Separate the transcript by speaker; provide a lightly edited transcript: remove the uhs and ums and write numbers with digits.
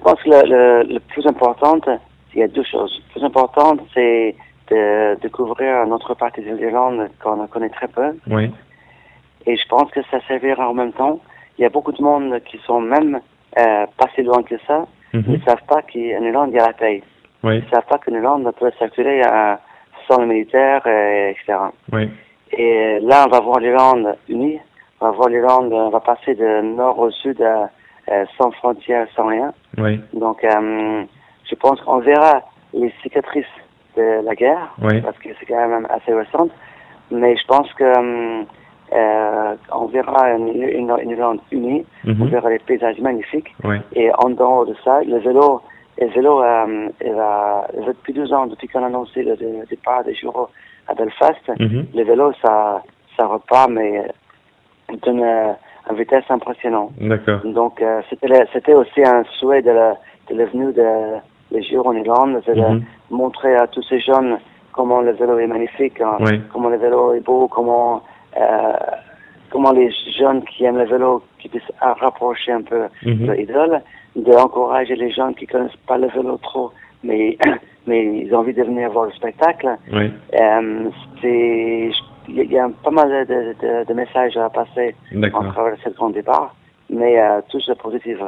Speaker 1: pense que le plus important, il y a deux choses. Le plus important, c'est de découvrir notre partie de l'Irlande qu'on connaît très peu.
Speaker 2: Oui.
Speaker 1: Et je pense que ça servira en même temps. Il y a beaucoup de monde qui sont même pas si loin que ça. Ils ne savent pas qu'en Irlande, il y a la paix.
Speaker 2: Oui.
Speaker 1: Ils ne savent pas qu'en Irlande, on peut circuler sans le militaire, etc.
Speaker 2: Oui.
Speaker 1: Et là, on va voir l'Irlande unie. On va voir l'Irlande, on va passer de nord au sud sans frontières, sans rien.
Speaker 2: Oui.
Speaker 1: Donc, je pense qu'on verra les cicatrices de la guerre,
Speaker 2: Oui.
Speaker 1: parce que c'est quand même assez récent. Mais je pense que on verra une Irlande unie, on verra des paysages magnifiques.
Speaker 2: Oui.
Speaker 1: Et en dehors de ça, le vélo, il va depuis 2 ans, depuis qu'on a annoncé le départ des Juro à Belfast, le vélo, ça repart, mais d'une vitesse impressionnante.
Speaker 2: D'accord.
Speaker 1: Donc, c'était aussi un souhait de la venue des Juro en Irlande, c'est de montrer à tous ces jeunes comment le vélo est magnifique, comment le vélo est beau, comment les jeunes qui aiment le vélo qui puissent rapprocher un peu de l'idole, d'encourager les jeunes qui connaissent pas le vélo trop, mais ils ont envie de venir voir le spectacle.
Speaker 2: Oui.
Speaker 1: Il y a pas mal de messages à passer en travers de ce grand départ, mais tout est positif.